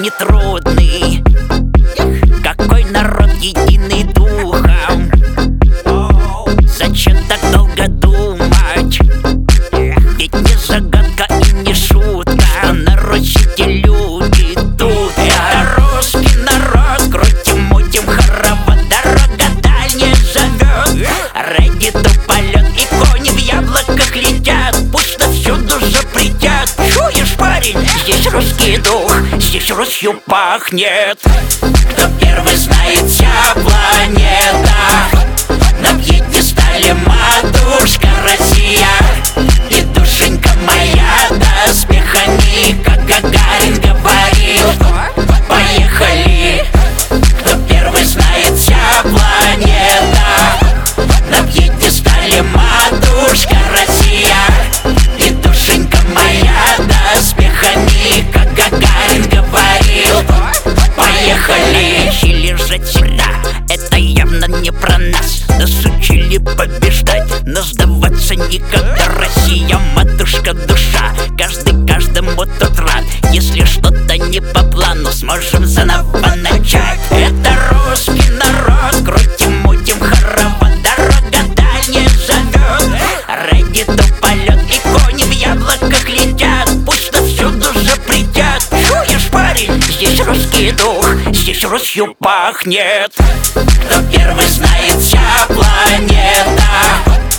нетрудный. Какой народ единый духом. Зачем так долго думать? Ведь не загадка и не шутка, что на Руси те люди тут. Это русский народ, крутим, мутим, хоровод, дорога дальняя зовет. Ради туполет и кони в яблоках летят, пусть всюду запретят. Чуешь, парень, здесь русский дух, здесь Русью пахнет. Кто первый знает, вся планета. Набьет не стали, матушка Россия. И душенька моя доспехами, как Гагарин говорил. Поехали! Кто первый знает, вся планета. Набьет не стали, матушка Россия. И душенька моя доспехами, как Гагарин говорил. Поехали! Учили жить всегда, это явно не про нас. Нас учили побеждать, но сдаваться никогда. Россия, матушка, душа, каждый каждому тут рад. Если что-то не по плану, сможем заново начать. Это русский народ, крутим, мутим, хоровод, дорога дальняя зовет. Ради туполет и кони в яблоках летят, пусть всюду запретят. Чуешь, парень, здесь русский дух, здесь Русью пахнет. Кто первый знает, вся планета.